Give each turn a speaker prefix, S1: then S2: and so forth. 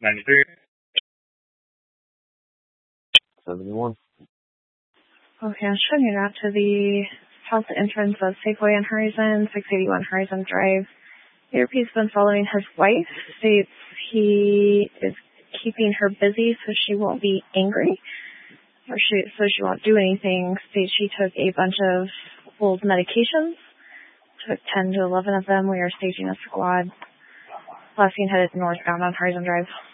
S1: 93.
S2: 71.
S3: Okay, I'm showing you that to the south entrance of Safeway on Horizon, 681 Horizon Drive. He's been following his wife, states he is keeping her busy so she won't be angry, so she won't do anything. States she took a bunch of old medications, took 10 to 11 of them. We are staging a squad. Last seen headed northbound on Horizon Drive.